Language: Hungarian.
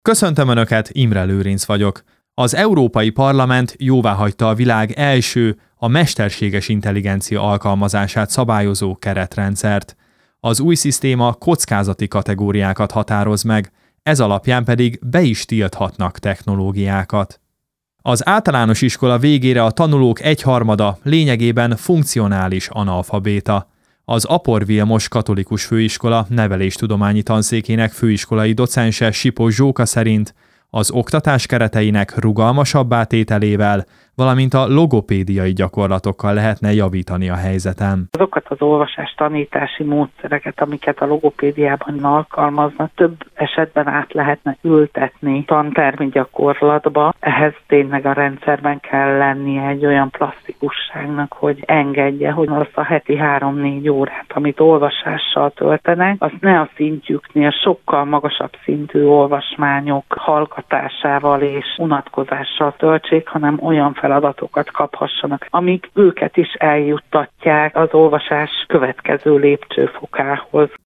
Köszöntöm Önöket, Imre Lőrinc vagyok. Az Európai Parlament jóváhagyta a világ első, a mesterséges intelligencia alkalmazását szabályozó keretrendszert. Az új szisztéma kockázati kategóriákat határoz meg, ez alapján pedig be is tilthatnak technológiákat. Az általános iskola végére a tanulók egyharmada lényegében funkcionális analfabéta. Az Apor Vilmos Katolikus Főiskola neveléstudományi tanszékének főiskolai docense Sipos Zsóka szerint az oktatás kereteinek rugalmasabbá tételével, valamint a logopédiai gyakorlatokkal lehetne javítani a helyzeten. Azokat az olvasás-tanítási módszereket, amiket a logopédiában alkalmaznak, több esetben át lehetne ültetni tantermi gyakorlatba. Ehhez tényleg a rendszerben kell lennie egy olyan plastikusságnak, hogy engedje, hogy azt a heti 3-4 órát, amit olvasással töltenek, azt ne a szintjüknél sokkal magasabb szintű olvasmányok hallgatásával és unatkozással töltsék, hanem olyan feladatokat kaphassanak, amik őket is eljuttatják az olvasás következő lépcsőfokához.